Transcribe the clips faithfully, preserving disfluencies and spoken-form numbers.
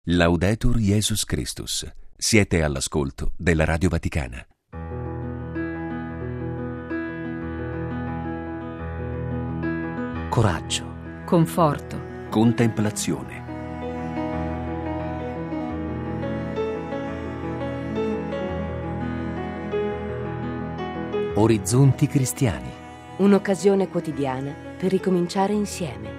Laudetur Jesus Christus. Siete all'ascolto della Radio Vaticana. Coraggio, conforto, Contemplazione. orizzonti cristiani. Un'occasione quotidiana per ricominciare insieme.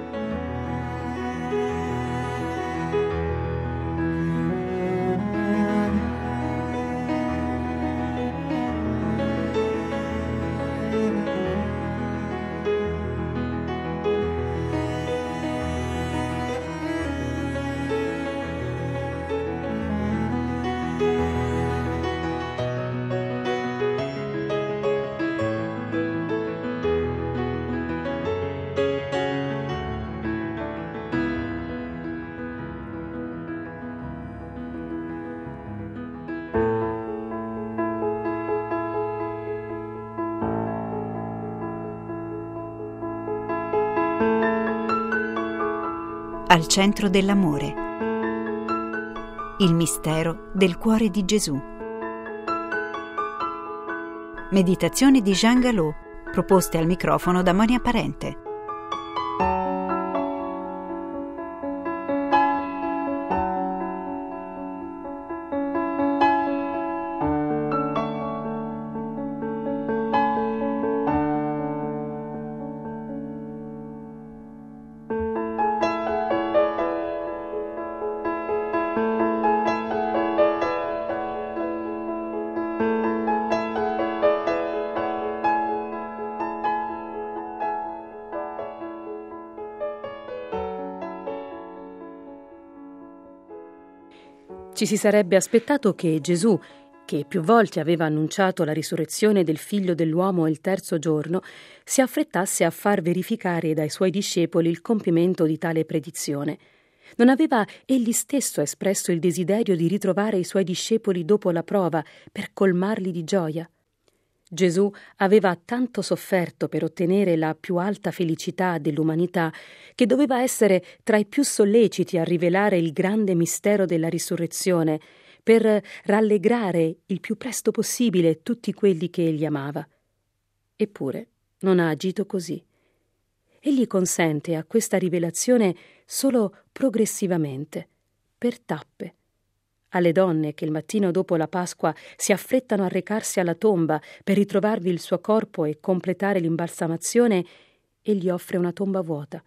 Al centro dell'amore. Il mistero del cuore di Gesù. Meditazioni di Jean Galot, proposte al microfono da Monia Parente. Ci si sarebbe aspettato che Gesù, che più volte aveva annunciato la risurrezione del Figlio dell'uomo il terzo giorno, si affrettasse a far verificare dai suoi discepoli il compimento di tale predizione. Non aveva egli stesso espresso il desiderio di ritrovare i suoi discepoli dopo la prova per colmarli di gioia? Gesù aveva tanto sofferto per ottenere la più alta felicità dell'umanità che doveva essere tra i più solleciti a rivelare il grande mistero della risurrezione per rallegrare il più presto possibile tutti quelli che egli amava. Eppure non ha agito così. Egli consente a questa rivelazione solo progressivamente, per tappe. Alle donne che il mattino dopo la Pasqua si affrettano a recarsi alla tomba per ritrovarvi il suo corpo e completare l'imbalsamazione, egli offre una tomba vuota.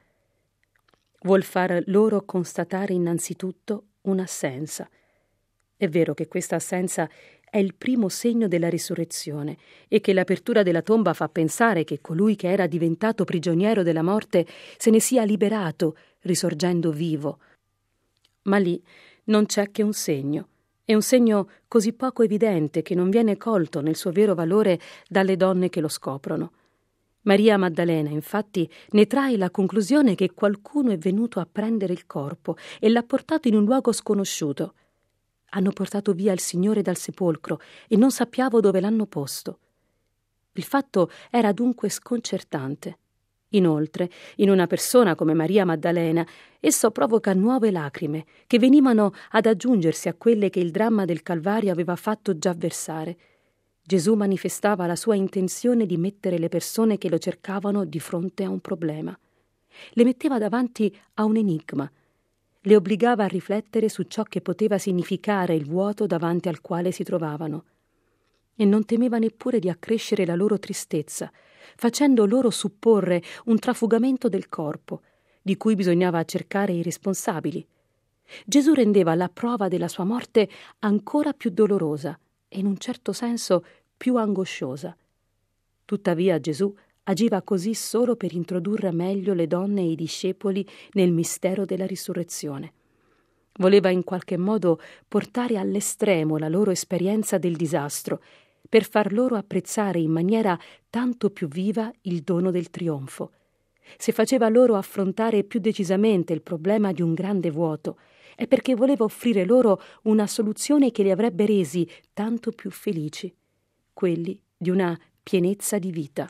Vuol far loro constatare innanzitutto un'assenza. È vero che questa assenza è il primo segno della risurrezione e che l'apertura della tomba fa pensare che colui che era diventato prigioniero della morte se ne sia liberato, risorgendo vivo. Ma lì non c'è che un segno, e un segno così poco evidente che non viene colto nel suo vero valore dalle donne che lo scoprono. Maria Maddalena, infatti, ne trae la conclusione che qualcuno è venuto a prendere il corpo e l'ha portato in un luogo sconosciuto. Hanno portato via il Signore dal sepolcro e non sappiamo dove l'hanno posto. Il fatto era dunque sconcertante. Inoltre, in una persona come Maria Maddalena, esso provoca nuove lacrime che venivano ad aggiungersi a quelle che il dramma del Calvario aveva fatto già versare. Gesù manifestava la sua intenzione di mettere le persone che lo cercavano di fronte a un problema. Le metteva davanti a un enigma. Le obbligava a riflettere su ciò che poteva significare il vuoto davanti al quale si trovavano. E non temeva neppure di accrescere la loro tristezza, facendo loro supporre un trafugamento del corpo, di cui bisognava cercare i responsabili. Gesù rendeva la prova della sua morte ancora più dolorosa e in un certo senso più angosciosa. Tuttavia Gesù agiva così solo per introdurre meglio le donne e i discepoli nel mistero della risurrezione. Voleva in qualche modo portare all'estremo la loro esperienza del disastro, per far loro apprezzare in maniera tanto più viva il dono del trionfo. Se faceva loro affrontare più decisamente il problema di un grande vuoto, è perché voleva offrire loro una soluzione che li avrebbe resi tanto più felici, quelli di una pienezza di vita.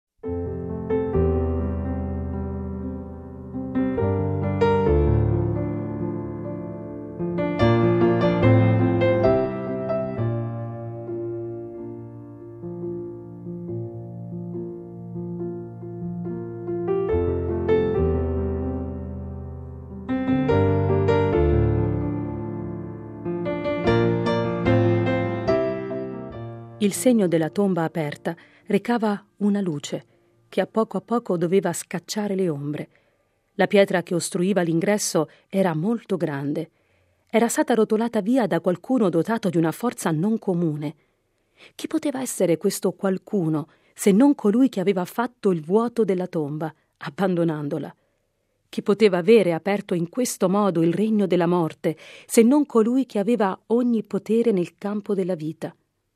Il segno della tomba aperta recava una luce che a poco a poco doveva scacciare le ombre. La pietra che ostruiva l'ingresso era molto grande. Era stata rotolata via da qualcuno dotato di una forza non comune. Chi poteva essere questo qualcuno se non colui che aveva fatto il vuoto della tomba, abbandonandola? Chi poteva avere aperto in questo modo il regno della morte se non colui che aveva ogni potere nel campo della vita?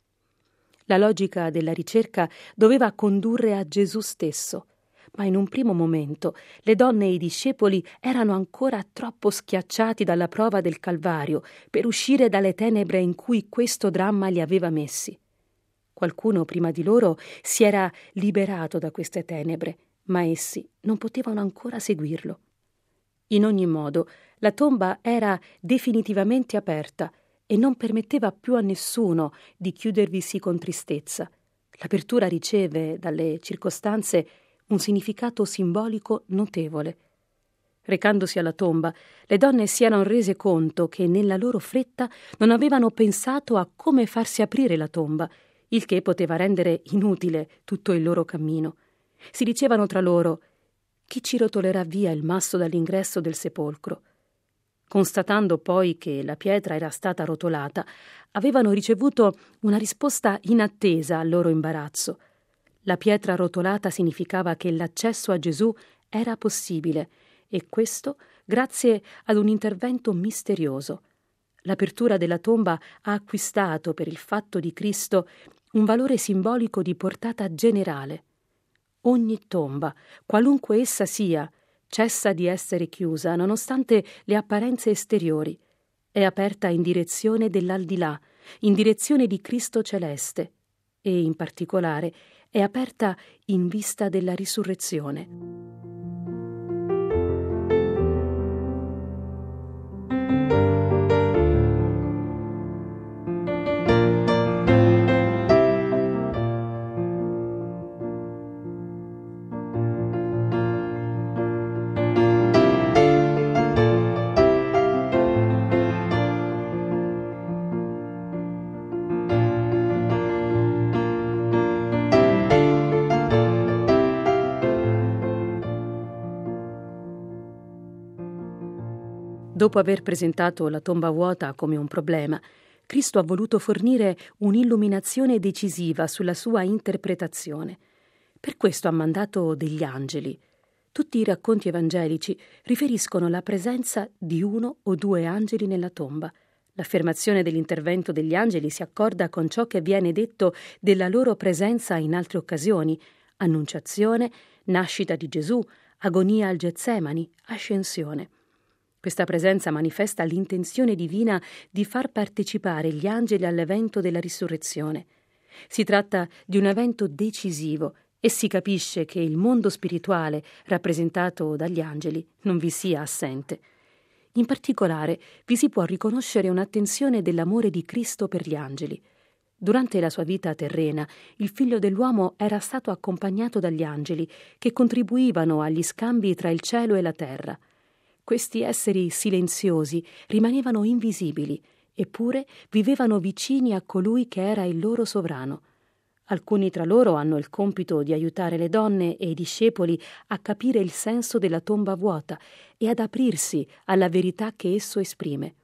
La logica della ricerca doveva condurre a Gesù stesso, ma in un primo momento le donne e i discepoli erano ancora troppo schiacciati dalla prova del Calvario per uscire dalle tenebre in cui questo dramma li aveva messi. Qualcuno prima di loro si era liberato da queste tenebre, ma essi non potevano ancora seguirlo. In ogni modo, la tomba era definitivamente aperta e non permetteva più a nessuno di chiudervisi con tristezza. L'apertura riceve, dalle circostanze, un significato simbolico notevole. Recandosi alla tomba, le donne si erano rese conto che nella loro fretta non avevano pensato a come farsi aprire la tomba, il che poteva rendere inutile tutto il loro cammino. Si dicevano tra loro: «Chi ci rotolerà via il masso dall'ingresso del sepolcro?» Constatando poi che la pietra era stata rotolata, avevano ricevuto una risposta inattesa al loro imbarazzo. La pietra rotolata significava che l'accesso a Gesù era possibile, e questo grazie ad un intervento misterioso. L'apertura della tomba ha acquistato per il fatto di Cristo un valore simbolico di portata generale. Ogni tomba, qualunque essa sia, cessa di essere chiusa nonostante le apparenze esteriori. È aperta in direzione dell'aldilà, in direzione di Cristo celeste, e in particolare è aperta in vista della risurrezione. Dopo aver presentato la tomba vuota come un problema, Cristo ha voluto fornire un'illuminazione decisiva sulla sua interpretazione. Per questo ha mandato degli angeli. Tutti i racconti evangelici riferiscono la presenza di uno o due angeli nella tomba. L'affermazione dell'intervento degli angeli si accorda con ciò che viene detto della loro presenza in altre occasioni: annunciazione, nascita di Gesù, agonia al Getsemani, ascensione. Questa presenza manifesta l'intenzione divina di far partecipare gli angeli all'evento della risurrezione. Si tratta di un evento decisivo e si capisce che il mondo spirituale, rappresentato dagli angeli, non vi sia assente. In particolare, vi si può riconoscere un'attenzione dell'amore di Cristo per gli angeli. Durante la sua vita terrena, il Figlio dell'uomo era stato accompagnato dagli angeli, che contribuivano agli scambi tra il cielo e la terra. Questi esseri silenziosi rimanevano invisibili, eppure vivevano vicini a colui che era il loro sovrano. Alcuni tra loro hanno il compito di aiutare le donne e i discepoli a capire il senso della tomba vuota e ad aprirsi alla verità che esso esprime.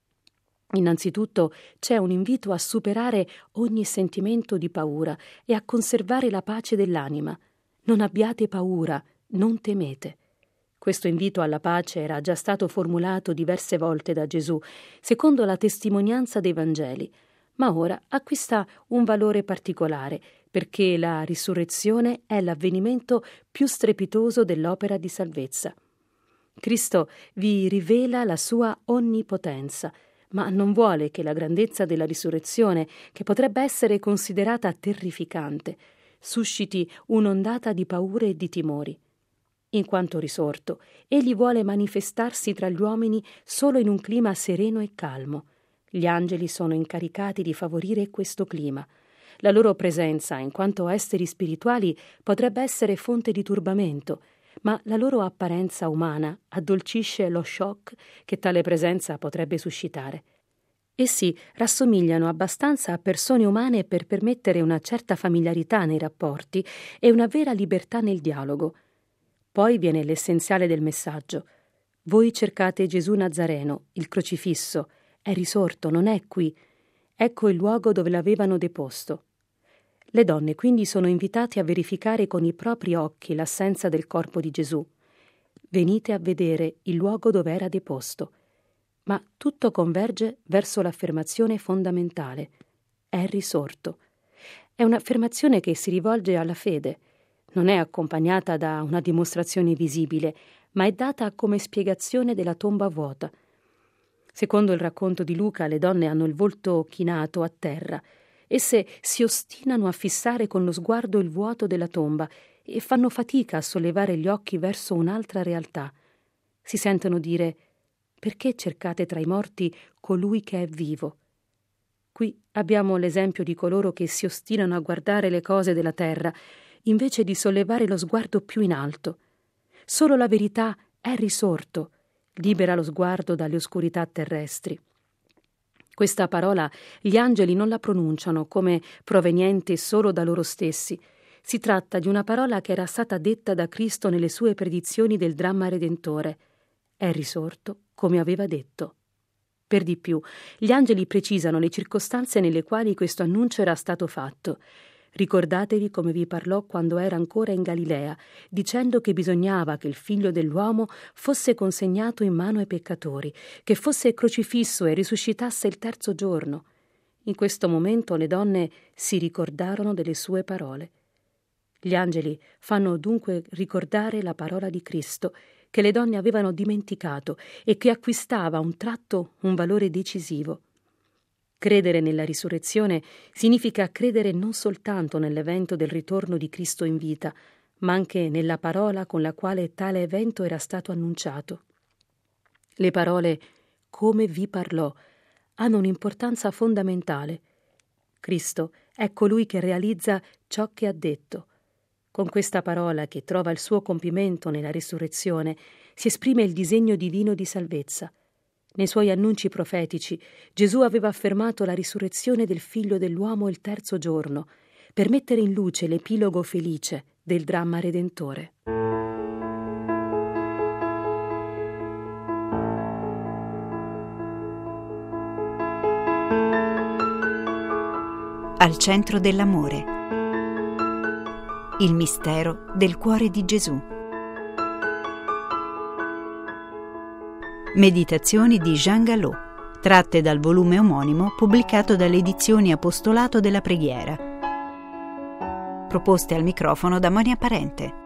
Innanzitutto c'è un invito a superare ogni sentimento di paura e a conservare la pace dell'anima. Non abbiate paura, non temete. Questo invito alla pace era già stato formulato diverse volte da Gesù, secondo la testimonianza dei Vangeli, ma ora acquista un valore particolare, perché la risurrezione è l'avvenimento più strepitoso dell'opera di salvezza. Cristo vi rivela la sua onnipotenza, ma non vuole che la grandezza della risurrezione, che potrebbe essere considerata terrificante, susciti un'ondata di paure e di timori. In quanto risorto, egli vuole manifestarsi tra gli uomini solo in un clima sereno e calmo. Gli angeli sono incaricati di favorire questo clima. La loro presenza, in quanto esseri spirituali, potrebbe essere fonte di turbamento, ma la loro apparenza umana addolcisce lo shock che tale presenza potrebbe suscitare. Essi rassomigliano abbastanza a persone umane per permettere una certa familiarità nei rapporti e una vera libertà nel dialogo. Poi viene l'essenziale del messaggio. Voi cercate Gesù Nazareno, il crocifisso. È risorto, non è qui. Ecco il luogo dove l'avevano deposto. Le donne quindi sono invitate a verificare con i propri occhi l'assenza del corpo di Gesù. Venite a vedere il luogo dove era deposto. Ma tutto converge verso l'affermazione fondamentale. È risorto. È un'affermazione che si rivolge alla fede. Non è accompagnata da una dimostrazione visibile, ma è data come spiegazione della tomba vuota. Secondo il racconto di Luca, le donne hanno il volto chinato a terra. Esse si ostinano a fissare con lo sguardo il vuoto della tomba e fanno fatica a sollevare gli occhi verso un'altra realtà. Si sentono dire: perché cercate tra i morti colui che è vivo? Qui abbiamo l'esempio di coloro che si ostinano a guardare le cose della terra invece di sollevare lo sguardo più in alto. Solo la verità è risorto, libera lo sguardo dalle oscurità terrestri. Questa parola gli angeli non la pronunciano come proveniente solo da loro stessi. Si tratta di una parola che era stata detta da Cristo nelle sue predizioni del dramma redentore. È risorto come aveva detto. Per di più, gli angeli precisano le circostanze nelle quali questo annuncio era stato fatto. Ricordatevi come vi parlò quando era ancora in Galilea, dicendo che bisognava che il figlio dell'uomo fosse consegnato in mano ai peccatori, che fosse crocifisso e risuscitasse il terzo giorno. In questo momento le donne si ricordarono delle sue parole. Gli angeli fanno dunque ricordare la parola di Cristo, che le donne avevano dimenticato e che acquistava a un tratto un valore decisivo. Credere nella risurrezione significa credere non soltanto nell'evento del ritorno di Cristo in vita, ma anche nella parola con la quale tale evento era stato annunciato. Le parole «come vi parlò» hanno un'importanza fondamentale. Cristo è colui che realizza ciò che ha detto. Con questa parola, che trova il suo compimento nella risurrezione, si esprime il disegno divino di salvezza. Nei suoi annunci profetici, Gesù aveva affermato la risurrezione del Figlio dell'uomo il terzo giorno, per mettere in luce l'epilogo felice del dramma redentore. Al centro dell'amore. Il mistero del cuore di Gesù. Meditazioni di Jean Galot, tratte dal volume omonimo pubblicato dalle edizioni Apostolato della Preghiera. Proposte al microfono da Monia Parente.